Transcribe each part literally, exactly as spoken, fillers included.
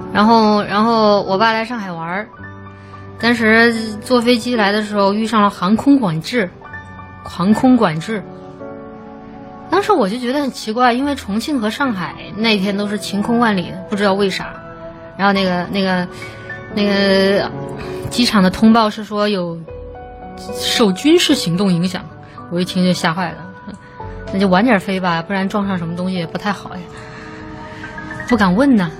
然后然后我爸来上海玩，当时坐飞机来的时候遇上了航空管制，航空管制。当时我就觉得很奇怪，因为重庆和上海那天都是晴空万里的，不知道为啥。然后那个那个那个机场的通报是说有受军事行动影响，我一听就吓坏了。那就晚点飞吧，不然撞上什么东西也不太好呀。不敢问呢。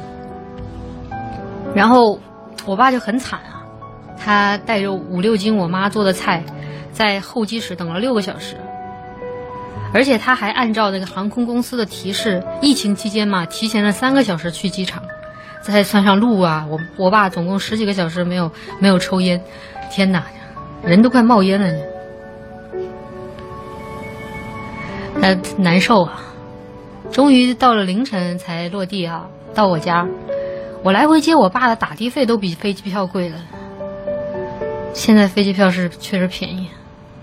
然后我爸就很惨啊，他带着五六斤我妈做的菜，在候机室等了六个小时。而且他还按照那个航空公司的提示，疫情期间嘛，提前了三个小时去机场，再算上路啊，我我爸总共十几个小时没有没有抽烟，天哪，人都快冒烟了呢。呃，难受啊！终于到了凌晨才落地啊，到我家，我来回接我爸的打的费都比飞机票贵了。现在飞机票是确实便宜。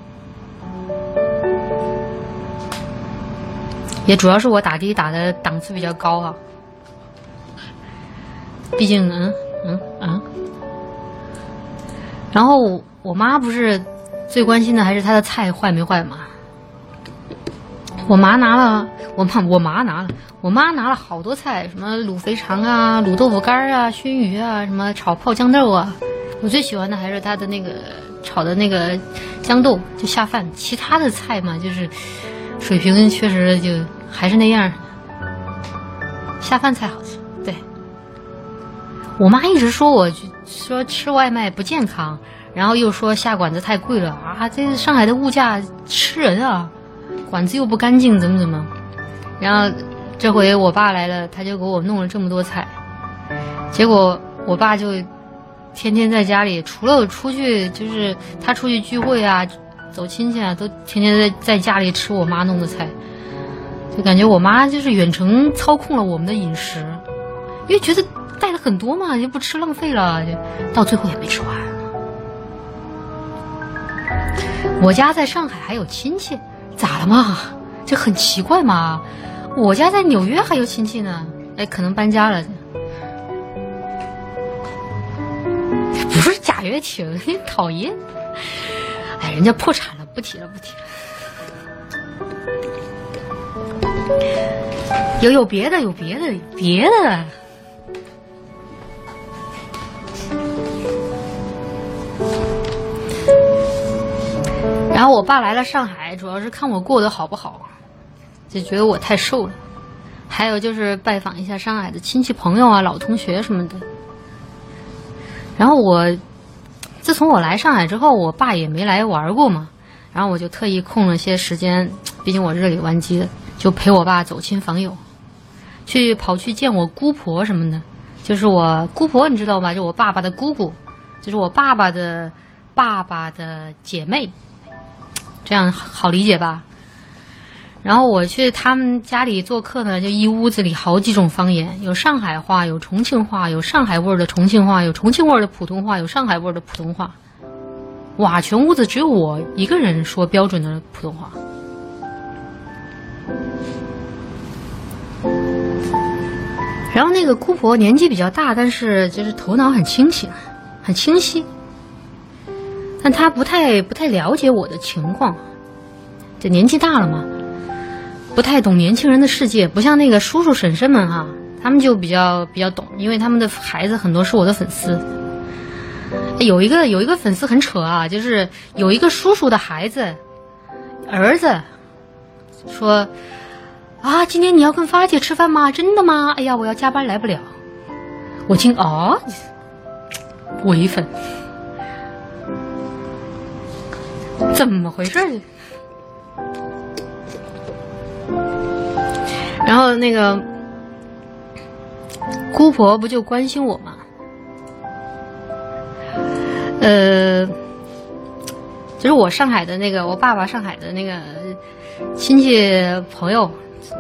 也主要是我打的打的档次比较高啊，毕竟嗯嗯嗯。然后我妈不是最关心的还是她的菜坏没坏嘛？我妈拿了，我妈我妈拿了，我妈拿了好多菜，什么卤肥肠啊、卤豆腐干啊、熏鱼啊，什么炒泡豇豆啊。我最喜欢的还是她的那个炒的那个豇豆，就下饭。其他的菜嘛，就是水平确实就还是那样，下饭菜好吃。对，我妈一直说我说吃外卖不健康，然后又说下馆子太贵了啊，这上海的物价吃人啊，馆子又不干净，怎么怎么。然后这回我爸来了，他就给我弄了这么多菜，结果我爸就天天在家里，除了出去就是他出去聚会啊、走亲戚啊，都天天在在家里吃我妈弄的菜。就感觉我妈就是远程操控了我们的饮食，因为觉得带了很多嘛，就不吃浪费了，就到最后也没吃完。我家在上海还有亲戚，咋了嘛？这很奇怪嘛。我家在纽约还有亲戚呢，哎，可能搬家了。不是贾跃亭，讨厌。哎，人家破产了，不提了，不提了。有有别的，有别的，有别的。然后我爸来了上海，主要是看我过得好不好，就觉得我太瘦了。还有就是拜访一下上海的亲戚朋友啊、老同学什么的。然后我自从我来上海之后，我爸也没来玩过嘛，然后我就特意空了些时间，毕竟我日理万机的，就陪我爸走亲访友，去跑去见我姑婆什么的。就是我姑婆你知道吧，就我爸爸的姑姑，就是我爸爸的爸爸的姐妹，这样好理解吧。然后我去他们家里做客呢，就一屋子里好几种方言，有上海话，有重庆话，有上海味儿的重庆话，有重庆味儿的普通话，有上海味儿的普通话。哇，全屋子只有我一个人说标准的普通话。然后那个姑婆年纪比较大，但是就是头脑很清醒，很清晰，但她不太不太了解我的情况，这年纪大了嘛，不太懂年轻人的世界，不像那个叔叔婶婶们哈、啊，他们就比较比较懂，因为他们的孩子很多是我的粉丝。有一个有一个粉丝很扯啊，就是有一个叔叔的孩子儿子说啊，今天你要跟发姐吃饭吗？真的吗？哎呀，我要加班来不了。我听啊，伪粉，怎么回事？然后那个姑婆不就关心我吗？呃，就是我上海的那个，我爸爸上海的那个亲戚朋友、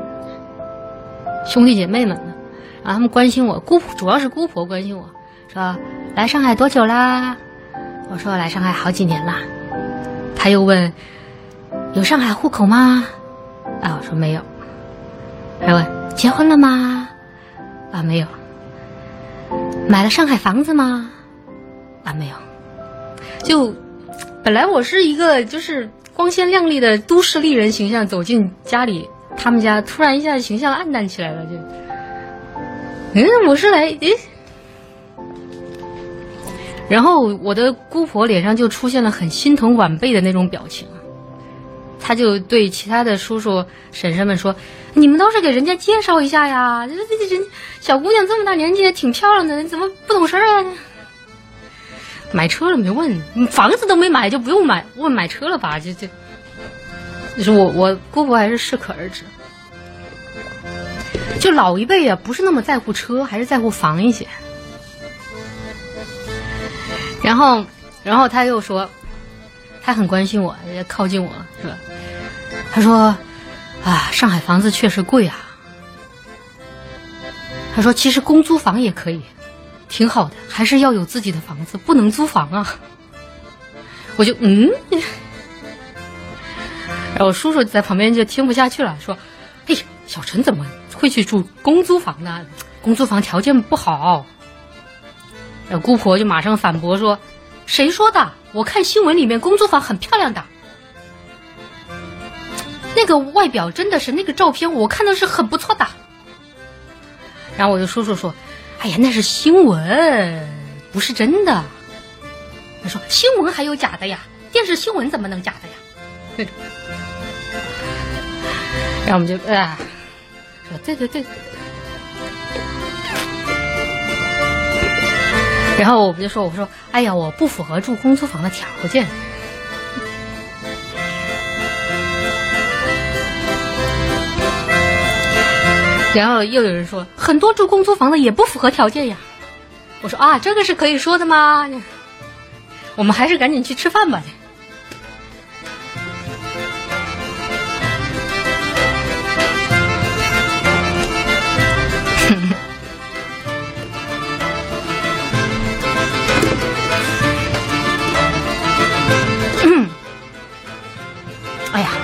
兄弟姐妹们，然后他们关心我，姑主要是姑婆关心我，说来上海多久啦？我说来上海好几年啦。他又问有上海户口吗？啊，我说没有。还问结婚了吗？啊，没有。 买了上海房子吗？啊，没有。就本来我是一个就是光鲜亮丽的都市丽人形象，走进家里，他们家突然一下形象暗淡起来了，就，嗯，我是来，诶。然后我的姑婆脸上就出现了很心疼晚辈的那种表情，她就对其他的叔叔婶婶们说：“你们倒是给人家介绍一下呀，这这人小姑娘这么大年纪也挺漂亮的，怎么不懂事啊？买车了没问，房子都没买就不用买问买车了吧？这这，就是我我姑婆还是适可而止。就老一辈啊，不是那么在乎车，还是在乎房一些。”然后，然后他又说，他很关心我，也靠近我，是吧？他说：“啊，上海房子确实贵啊。”他说：“其实公租房也可以，挺好的，还是要有自己的房子，不能租房啊。”我就嗯，然后我叔叔在旁边就听不下去了，说：“嘿，小陈怎么会去住公租房呢？公租房条件不好。”姑婆就马上反驳说：“谁说的？我看新闻里面公租房很漂亮的，那个外表真的是那个照片，我看的是很不错的。”然后我就叔叔说：“哎呀，那是新闻，不是真的。”他说：“新闻还有假的呀，电视新闻怎么能假的呀？”那种。然后我们就啊，说对对对。然后我们就说：“我说，哎呀，我不符合住公租房的条件。”然后又有人说：“很多住公租房的也不符合条件呀。”我说：“啊，这个是可以说的吗？我们还是赶紧去吃饭吧。”哎呀，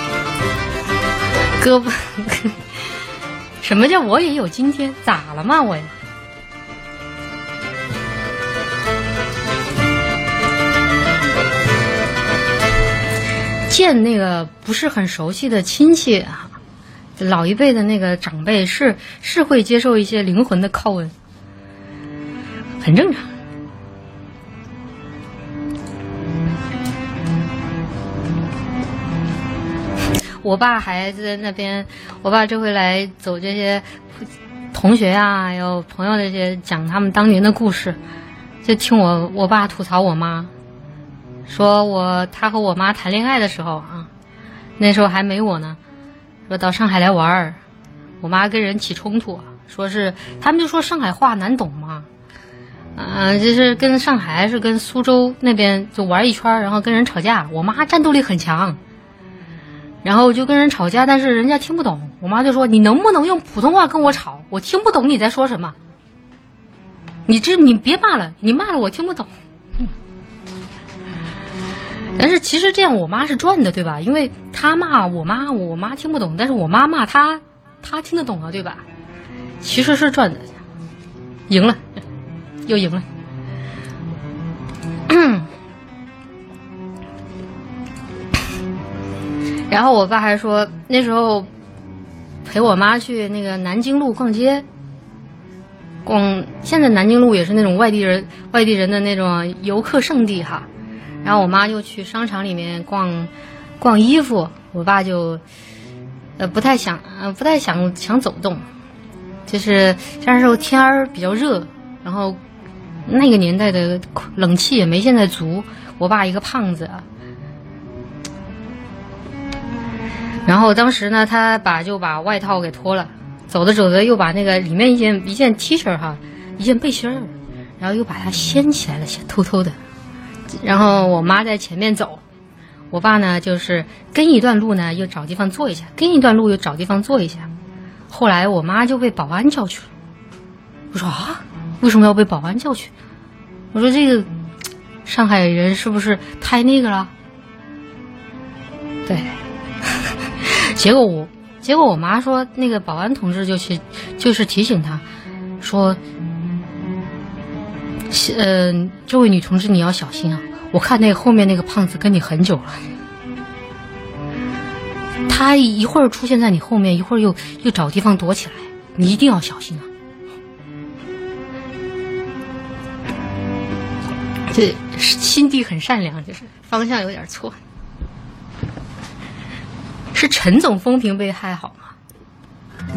胳膊，什么叫我也有今天？咋了嘛我？见那个不是很熟悉的亲戚啊，老一辈的那个长辈是是会接受一些灵魂的拷问，很正常。我爸还在那边，我爸这回来走这些同学啊，还有朋友这些讲他们当年的故事，就听我我爸吐槽我妈，说我他和我妈谈恋爱的时候啊，那时候还没我呢，说到上海来玩儿，我妈跟人起冲突，说是他们就说上海话难懂嘛，啊、呃，就是跟上海是跟苏州那边就玩一圈，然后跟人吵架，我妈战斗力很强。然后就跟人吵架，但是人家听不懂，我妈就说：“你能不能用普通话跟我吵？我听不懂你在说什么。你这你别骂了，你骂了我听不懂。”但是其实这样我妈是赚的，对吧？因为她骂我妈，我妈听不懂，但是我妈骂她，她听得懂了，对吧？其实是赚的，赢了，又赢了。然后我爸还说，那时候陪我妈去那个南京路逛街，逛现在南京路也是那种外地人外地人的那种游客胜地哈。然后我妈就去商场里面逛逛衣服，我爸就呃不太想呃不太想想走动，就是那时候天儿比较热，然后那个年代的冷气也没现在足，我爸一个胖子啊。然后当时呢，他把就把外套给脱了，走着走着又把那个里面一件一件 T 恤哈，一件背心儿，然后又把它掀起来了，偷偷的。然后我妈在前面走，我爸呢就是跟一段路呢又找地方坐一下，跟一段路又找地方坐一下。后来我妈就被保安叫去了。我说啊，为什么要被保安叫去？我说这个上海人是不是太那个了？对。结果我，结果我妈说，那个保安同志就去，就是提醒他，说， 呃，这位女同志你要小心啊！我看那个后面那个胖子跟你很久了，他一会儿出现在你后面，一会儿又又找地方躲起来，你一定要小心啊！这心地很善良，就是方向有点错。是陈总风评被害好吗？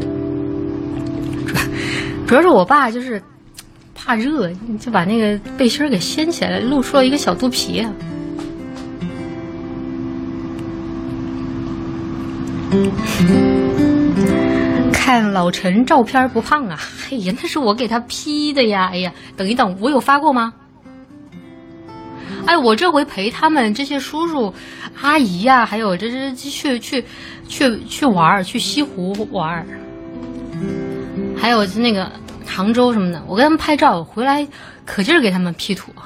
主要是我爸就是怕热，就把那个背心给掀起来，露出了一个小肚皮啊。看老陈照片不胖啊，哎呀，那是我给他 P 的呀！哎呀，等一等，我有发过吗？哎，我这回陪他们这些叔叔阿姨呀、啊，还有这这去去去去玩，去西湖玩，还有那个杭州什么的，我跟他们拍照回来，可劲儿给他们 P 图，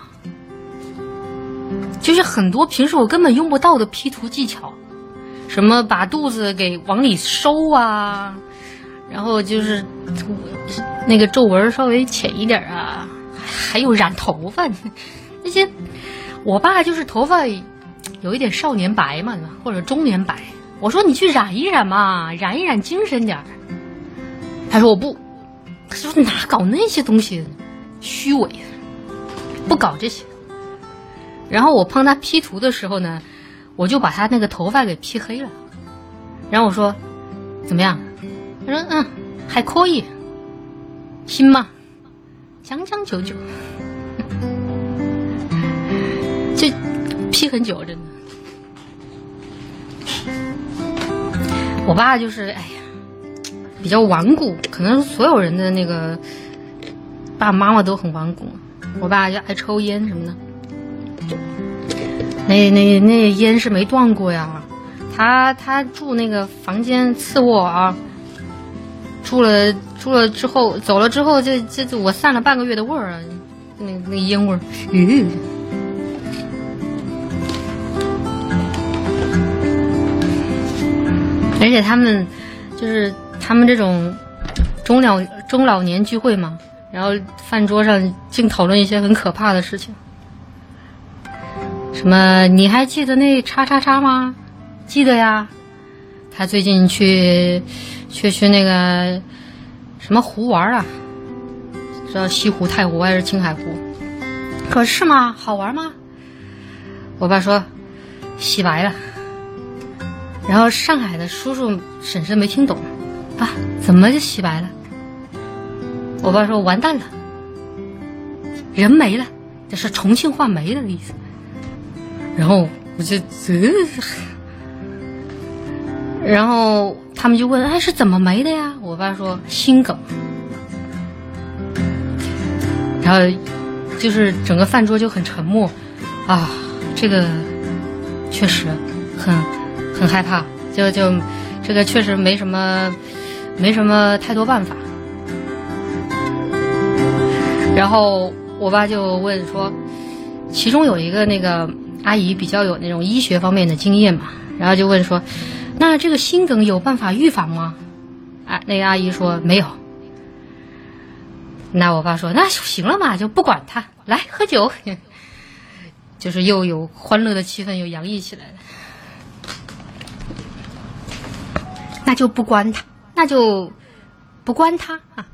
就是很多平时我根本用不到的 P 图技巧，什么把肚子给往里收啊，然后就是那个皱纹稍微浅一点啊，还有染头发那些。我爸就是头发有一点少年白嘛，或者中年白。我说你去染一染嘛，染一染精神点儿。他说我不，他说哪搞那些东西，虚伪，不搞这些。然后我帮他 P 图的时候呢，我就把他那个头发给 P 黑了。然后我说怎么样？他说嗯还可以，行吗？将将就就。这 P 很久，真的。我爸就是哎呀，比较顽固，可能所有人的那个爸爸妈妈都很顽固。我爸就爱抽烟什么的，那那那烟是没断过呀。他他住那个房间次卧啊，住了住了之后走了之后，这这我散了半个月的味儿啊，那那烟味儿，嗯。而且他们就是他们这种中老中老年聚会嘛，然后饭桌上净讨论一些很可怕的事情，什么你还记得那叉叉叉吗？记得呀，他最近去去去那个什么湖玩啊，知道西湖、太湖还是青海湖？可是吗？好玩吗？我爸说洗白了。然后上海的叔叔婶婶没听懂，啊，怎么就洗白了？我爸说完蛋了，人没了，这是重庆话没了的意思。然后我就这，然后他们就问，哎，是怎么没的呀？我爸说心梗。然后就是整个饭桌就很沉默，啊，这个确实很。很害怕，就就这个确实没什么没什么太多办法。然后我爸就问说，其中有一个那个阿姨比较有那种医学方面的经验嘛，然后就问说，那这个心梗有办法预防吗？啊，那个阿姨说没有。那我爸说那就行了嘛，就不管他，来喝酒，就是又有欢乐的气氛又洋溢起来了。那就不关他，那就不关他啊。